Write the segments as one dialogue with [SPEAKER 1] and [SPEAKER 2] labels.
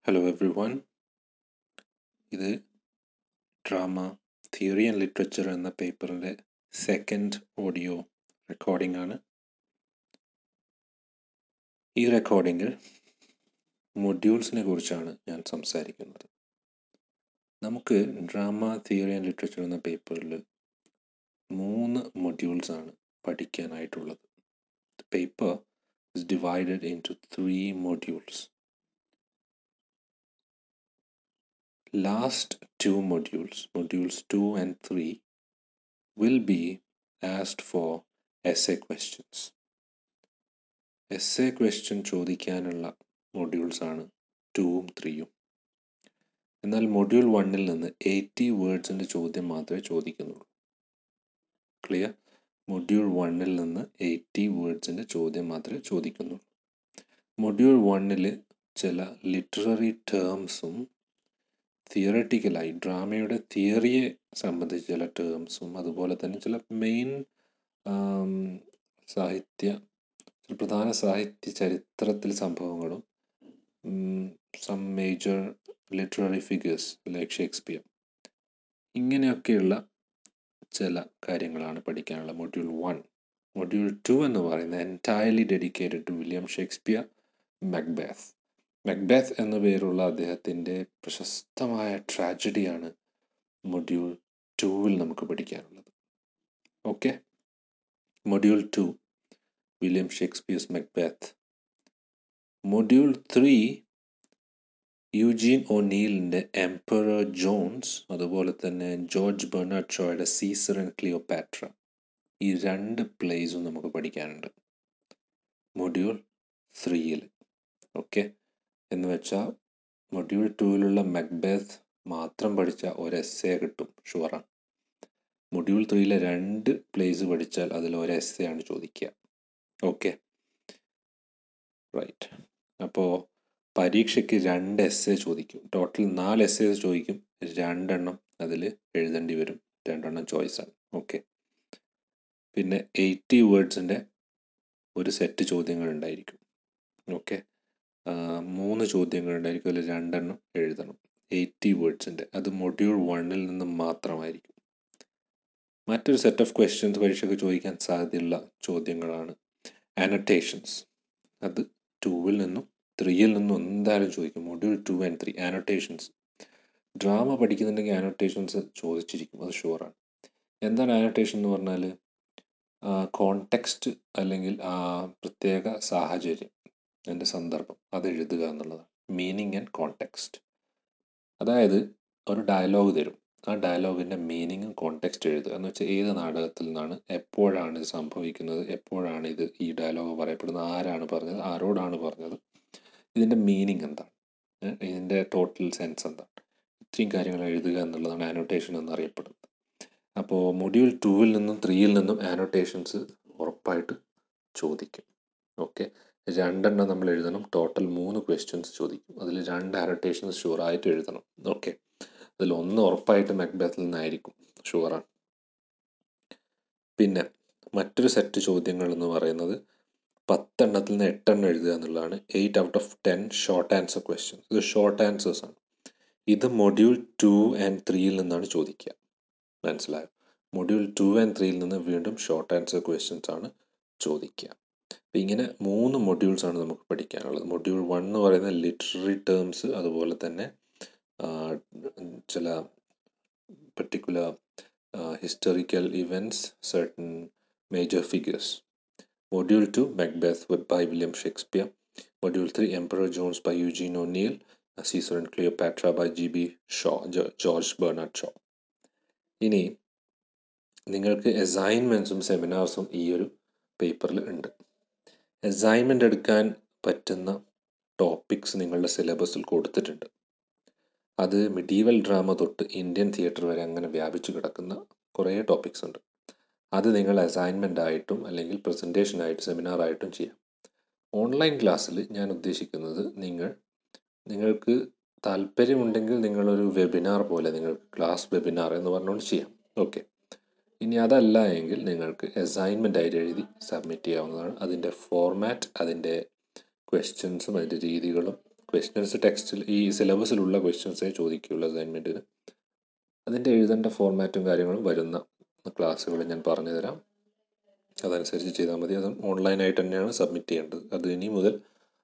[SPEAKER 1] Hello everyone, ഇത് drama theory and literature എന്ന പേപ്പറിൻ്റെ സെക്കൻഡ് ഓഡിയോ റെക്കോർഡിംഗ് ആണ്. ഈ റെക്കോർഡിങ്ങിൽ മൊഡ്യൂൾസിനെ കുറിച്ചാണ് ഞാൻ സംസാരിക്കുന്നത്. നമുക്ക് ഡ്രാമ തിയറി ആൻഡ് ലിറ്ററേച്ചർ എന്ന പേപ്പറിൽ 3 മൊഡ്യൂൾസാണ് പഠിക്കാനായിട്ടുള്ളത്. The paper is divided into 3 modules. Last 2 modules, modules 2 and 3, will be asked for essay questions. essay question ചോദിക്കാനുള്ള മൊഡ്യൂൾസാണ് 2ഉം 3ഉം. എന്നാൽ മൊഡ്യൂൾ 1-ൽ നിന്ന് 80 വേർഡ്സിൻ്റെ ചോദ്യം മാത്രമേ ചോദിക്കുന്നുള്ളൂ. ക്ലിയർ? മൊഡ്യൂൾ 1-ൽ നിന്ന് 80 വേർഡ്സിൻ്റെ ചോദ്യം മാത്രമേ ചോദിക്കുന്നുള്ളൂ. മൊഡ്യൂൾ 1-ൽ ചില ലിറ്റററി ടേംസും തിയററ്റിക്കലായി ഡ്രാമയുടെ തിയറിയെ സംബന്ധിച്ച് ചില ടേംസും അതുപോലെ തന്നെ ചില മെയിൻ പ്രധാന സാഹിത്യ ചരിത്രത്തിൽ സംഭവങ്ങളും some major literary figures like Shakespeare, ഇങ്ങനെയൊക്കെയുള്ള ചില കാര്യങ്ങളാണ് പഠിക്കാനുള്ള മൊഡ്യൂൾ 1. മൊഡ്യൂൾ 2 എന്ന് പറയുന്നത് entirely dedicated to William Shakespeare, Macbeth. Macbeth എന്ന പേരുള്ള അദ്ദേഹത്തിൻ്റെ പ്രശസ്തമായ ട്രാജഡിയാണ് മൊഡ്യൂൾ 2-ൽ നമുക്ക് പഠിക്കാനുള്ളത്. Okay, module 2 William Shakespeare's Macbeth. Module 3 Eugene ഒനീലിൻ്റെ എംപറർ ജോൺസ്, അതുപോലെ തന്നെ ജോർജ് ബെർണാഡ് ഷോയുടെ സീസർ ആൻഡ് ക്ലിയോപാട്ര. ഈ 2 പ്ലേസും നമുക്ക് പഠിക്കാനുണ്ട് മൊഡ്യൂൾ 3-ൽ. ഓക്കെ, എന്ന് വെച്ചാൽ മൊഡ്യൂൾ 2-ലുള്ള മക്ബെത്ത് മാത്രം പഠിച്ചാൽ ഒരു എസ്സേ കിട്ടും, ഷുവറാണ്. മൊഡ്യൂൾ 3-ലെ 2 പ്ലേസ് പഠിച്ചാൽ അതിൽ ഒരു എസ്സേ ആണ് ചോദിക്കുക. Okay, right. അപ്പോൾ പരീക്ഷയ്ക്ക് 2 എസ്സേ ചോദിക്കും. ടോട്ടൽ 4 എസ്സേസ് ചോദിക്കും. 2 അതിൽ എഴുതേണ്ടി വരും. 2 ചോയ്സാണ്. ഓക്കെ, പിന്നെ 80 വേർഡ്സിൻ്റെ ഒരു സെറ്റ് ചോദ്യങ്ങളുണ്ടായിരിക്കും. ഓക്കെ, 3 ചോദ്യങ്ങളുണ്ടായിരിക്കും. അതിൽ 2 എഴുതണം. 80 വേർഡ്സിൻ്റെ, അത് മൊഡ്യൂൾ 1-ൽ നിന്ന് മാത്രമായിരിക്കും. മറ്റൊരു സെറ്റ് ഓഫ് ക്വസ്റ്റ്യൻസ് പരീക്ഷയ്ക്ക് ചോദിക്കാൻ സാധ്യതയുള്ള ചോദ്യങ്ങളാണ് ആനോട്ടേഷൻസ്. അത് 2-ൽ നിന്നും 3-ൽ നിന്നും എന്തായാലും ചോദിക്കും. Module 2 and 3 annotations. ഡ്രാമ പഠിക്കുന്നുണ്ടെങ്കിൽ ആനോട്ടേഷൻസ് ചോദിച്ചിരിക്കും, അത് ഷുവറാണ്. എന്താണ് ആനോട്ടേഷൻ എന്ന് പറഞ്ഞാൽ കോണ്ടെക്സ്റ്റ് അല്ലെങ്കിൽ ആ പ്രത്യേക സാഹചര്യം, അതിൻ്റെ സന്ദർഭം, അത് എഴുതുക എന്നുള്ളതാണ്. Meaning and context. അതായത് ഒരു ഡയലോഗ് തരും, ആ ഡയലോഗിൻ്റെ മീനിങ്ങും കോണ്ടെക്സ്റ്റ് എഴുതുക എന്ന് വെച്ചാൽ ഏത് നാടകത്തിൽ നിന്നാണ്, എപ്പോഴാണ് ഇത് സംഭവിക്കുന്നത്, എപ്പോഴാണ് ഇത് ഈ ഡയലോഗ് പറയപ്പെടുന്നത്, ആരാണ് പറഞ്ഞത്, ആരോടാണ് പറഞ്ഞത്, ഇതിൻ്റെ മീനിങ് എന്താണ്, ഇതിൻ്റെ ടോട്ടൽ സെൻസ് എന്താണ്, ഇത്രയും കാര്യങ്ങൾ എഴുതുക എന്നുള്ളതാണ് ആനോട്ടേഷൻ എന്നറിയപ്പെടുന്നത്. അപ്പോൾ മൊഡ്യൂൾ 2-ൽ നിന്നും 3-ൽ നിന്നും ആനോട്ടേഷൻസ് ഉറപ്പായിട്ട് ചോദിക്കും. ഓക്കെ, 2 നമ്മൾ എഴുതണം. ടോട്ടൽ 3 ക്വസ്റ്റ്യൻസ് ചോദിക്കും. അതിൽ 2 ആനോട്ടേഷൻസ് ഷുവറായിട്ട് എഴുതണം. ഓക്കെ, അതിൽ 1 ഉറപ്പായിട്ട് മക്ബെത്തിൽ നിന്നായിരിക്കും, ഷുവറാണ്. പിന്നെ മറ്റൊരു സെറ്റ് ചോദ്യങ്ങൾ എന്ന് പറയുന്നത് 10 എണ്ണത്തിൽ നിന്ന് 8 എഴുതുക എന്നുള്ളതാണ്. 8 out of 10 short answer questions. ഇത് ഷോർട്ട് ആൻസേഴ്സാണ്. ഇത് മൊഡ്യൂൾ 2 and 3-ൽ നിന്നാണ് ചോദിക്കുക. മനസ്സിലായോ? മൊഡ്യൂൾ 2 and 3-ൽ നിന്ന് വീണ്ടും ഷോർട്ട് ആൻസർ ക്വസ്റ്റ്യൻസ് ആണ് ചോദിക്കുക. അപ്പം ഇങ്ങനെ 3 മൊഡ്യൂൾസാണ് നമുക്ക് പഠിക്കാനുള്ളത്. മൊഡ്യൂൾ 1 എന്ന് പറയുന്നത് ലിറ്റററി ടേംസ്, അതുപോലെ തന്നെ ചില particular historical events, certain major figures. Module 2 Macbeth by William Shakespeare. Module 3 Emperor Jones by Eugene O'Neill. Caesar and Cleopatra by G.B. Shaw, George Bernard Shaw. ഇനി നിങ്ങൾക്ക് അസൈൻമെൻറ്റ്സും സെമിനാർസും ഈ ഒരു പേപ്പറിൽ ഉണ്ട്. അസൈൻമെൻ്റ് എടുക്കാൻ പറ്റുന്ന ടോപ്പിക്സ് നിങ്ങളുടെ സിലബസിൽ കൊടുത്തിട്ടുണ്ട്. അത് മിഡീവൽ ഡ്രാമ തൊട്ട് ഇന്ത്യൻ തിയേറ്റർ വരെ അങ്ങനെ വ്യാപിച്ചു കിടക്കുന്ന കുറേ ടോപ്പിക്സ് ഉണ്ട്. അത് നിങ്ങൾ അസൈൻമെൻ്റ് ആയിട്ടും അല്ലെങ്കിൽ പ്രസൻറ്റേഷനായിട്ടും സെമിനാറായിട്ടും ചെയ്യാം. ഓൺലൈൻ ക്ലാസ്സിൽ ഞാൻ ഉദ്ദേശിക്കുന്നത് നിങ്ങൾക്ക് താല്പര്യമുണ്ടെങ്കിൽ നിങ്ങളൊരു വെബിനാർ പോലെ, നിങ്ങൾക്ക് ക്ലാസ് വെബിനാർ എന്ന് പറഞ്ഞുകൊണ്ട് ചെയ്യാം. ഓക്കെ, ഇനി അതല്ല എങ്കിൽ നിങ്ങൾക്ക് അസൈൻമെൻ്റ് ആയിട്ട് എഴുതി സബ്മിറ്റ് ചെയ്യാവുന്നതാണ്. അതിൻ്റെ ഫോർമാറ്റ്, അതിൻ്റെ ക്വസ്റ്റ്യൻസും അതിൻ്റെ രീതികളും ക്വസ്റ്റ്യൻസ് ടെക്സ്റ്റിൽ ഈ സിലബസിലുള്ള ക്വസ്റ്റ്യൻസേ ചോദിക്കുകയുള്ളൂ അസൈൻമെൻറ്റിന്. അതിൻ്റെ എഴുതേണ്ട ഫോർമാറ്റും കാര്യങ്ങളും വരുന്ന ക്ലാസ്സുകൾ ഞാൻ പറഞ്ഞു തരാം. അതനുസരിച്ച് ചെയ്താൽ മതി. അത് ഓൺലൈനായിട്ട് തന്നെയാണ് സബ്മിറ്റ് ചെയ്യേണ്ടത്. അത് ഇനി മുതൽ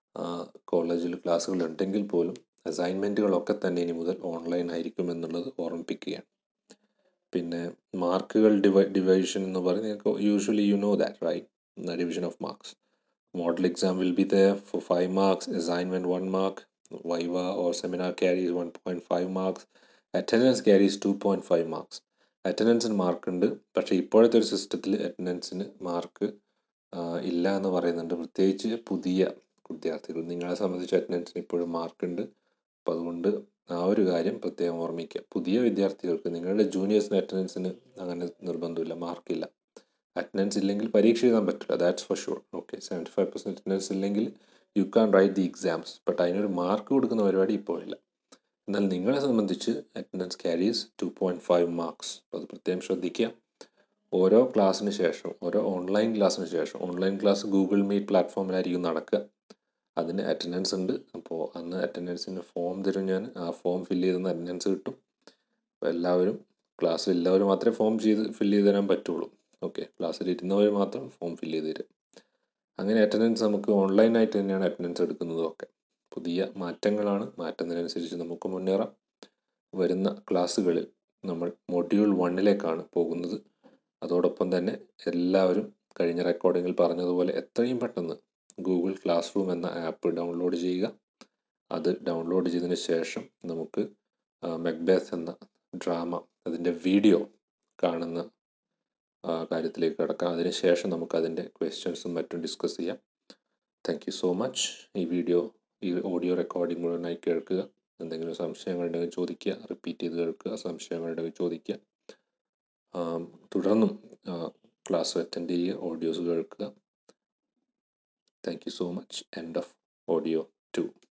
[SPEAKER 1] കോളേജിൽ ക്ലാസ്സുകൾ ഉണ്ടെങ്കിൽ പോലും അസൈൻമെൻറ്റുകളൊക്കെ തന്നെ ഇനി മുതൽ ഓൺലൈൻ ആയിരിക്കും എന്നുള്ളത് ഓർമ്മിപ്പിക്കുകയാണ്. പിന്നെ മാർക്കുകൾ ഡിവിഷൻ എന്ന് പറഞ്ഞ് നിങ്ങൾക്ക് usually you know that right, division of marks. Model exam will be there for 5 marks, assignment 1 mark, viva or seminar carries 1.5 marks, attendance carries 2.5 marks. അറ്റൻഡൻസിന് മാർക്കുണ്ട്, പക്ഷേ ഇപ്പോഴത്തെ ഒരു സിസ്റ്റത്തിൽ അറ്റൻഡൻസിന് മാർക്ക് ഇല്ല എന്ന് പറയുന്നുണ്ട്. പ്രത്യേകിച്ച് പുതിയ വിദ്യാർത്ഥികൾ, നിങ്ങളെ സംബന്ധിച്ച് അറ്റൻഡൻസിന് ഇപ്പോഴും മാർക്കുണ്ട്. അപ്പോൾ അതുകൊണ്ട് ആ ഒരു കാര്യം പ്രത്യേകം ഓർമ്മിക്കുക. പുതിയ വിദ്യാർത്ഥികൾക്ക്, നിങ്ങളുടെ ജൂനിയേഴ്സിന് അറ്റൻഡൻസിന് അങ്ങനെ നിർബന്ധമില്ല, മാർക്കില്ല. അറ്റൻഡൻസ് ഇല്ലെങ്കിൽ പരീക്ഷ എഴുതാൻ പറ്റില്ല, that's for sure. Okay, 75% attendance ഇല്ലെങ്കിൽ you can write the exams, but അതിനൊരു മാർക്ക് കൊടുക്കുന്ന പരിപാടി ഇപ്പോഴില്ല. എന്നാൽ നിങ്ങളെ സംബന്ധിച്ച് അറ്റൻഡൻസ് ക്യാരീസ് 2.5 മാർക്സ്. അത് പ്രത്യേകം ശ്രദ്ധിക്കുക. ഓരോ ക്ലാസ്സിന് ശേഷം, ഓരോ ഓൺലൈൻ ക്ലാസ്സിന് ശേഷം, ഓൺലൈൻ ക്ലാസ് ഗൂഗിൾ മീറ്റ് പ്ലാറ്റ്ഫോമിലായിരിക്കും നടക്കുക. അതിന് അറ്റൻഡൻസ് ഉണ്ട്. അപ്പോൾ അന്ന് അറ്റൻഡൻസിന് ഫോം തരും ഞാൻ, ആ ഫോം ഫില്ല് ചെയ്തെന്ന് അറ്റൻഡൻസ് കിട്ടും. അപ്പോൾ എല്ലാവരും, ക്ലാസ്സിൽ എല്ലാവരും മാത്രമേ ഫോം ഫില്ല് ചെയ്ത് തരാൻ പറ്റുള്ളൂ. ഓക്കെ, ക്ലാസ്സിൽ ഇരുന്നവർ മാത്രം ഫോം ഫില്ല് ചെയ്ത് തരും. അങ്ങനെ അറ്റൻഡൻസ് നമുക്ക് ഓൺലൈനായിട്ട് തന്നെയാണ് അറ്റൻഡൻസ് എടുക്കുന്നതും ഒക്കെ. പുതിയ മാറ്റങ്ങളാണ്, മാറ്റുന്നതിനനുസരിച്ച് നമുക്ക് മുന്നേറാം. വരുന്ന ക്ലാസ്സുകളിൽ നമ്മൾ മൊഡ്യൂൾ 1 പോകുന്നത്. അതോടൊപ്പം തന്നെ എല്ലാവരും കഴിഞ്ഞ റെക്കോർഡിങ്ങിൽ പറഞ്ഞതുപോലെ എത്രയും പെട്ടെന്ന് ഗൂഗിൾ ക്ലാസ് റൂം എന്ന ആപ്പ് ഡൗൺലോഡ് ചെയ്യുക. അത് ഡൗൺലോഡ് ചെയ്തതിന് ശേഷം നമുക്ക് മെക്ബെത്ത് എന്ന ഡ്രാമ, അതിൻ്റെ വീഡിയോ കാണുന്ന കാര്യത്തിലേക്ക് കടക്കാം. അതിനുശേഷം നമുക്കതിൻ്റെ ക്വസ്റ്റ്യൻസും മറ്റും ഡിസ്കസ് ചെയ്യാം. Thank you so much. ഈ ഓഡിയോ റെക്കോർഡിംഗ് മുഴുവനായി കേൾക്കുക. എന്തെങ്കിലും സംശയങ്ങളുണ്ടെങ്കിൽ ചോദിക്കുക, റിപ്പീറ്റ് ചെയ്ത് കേൾക്കുക, സംശയങ്ങളുണ്ടെങ്കിൽ ചോദിക്കുക. തുടർന്നും ക്ലാസ് അറ്റൻഡ് ചെയ്യുക, ഓഡിയോസ് കേൾക്കുക. Thank you so much. End of audio 2.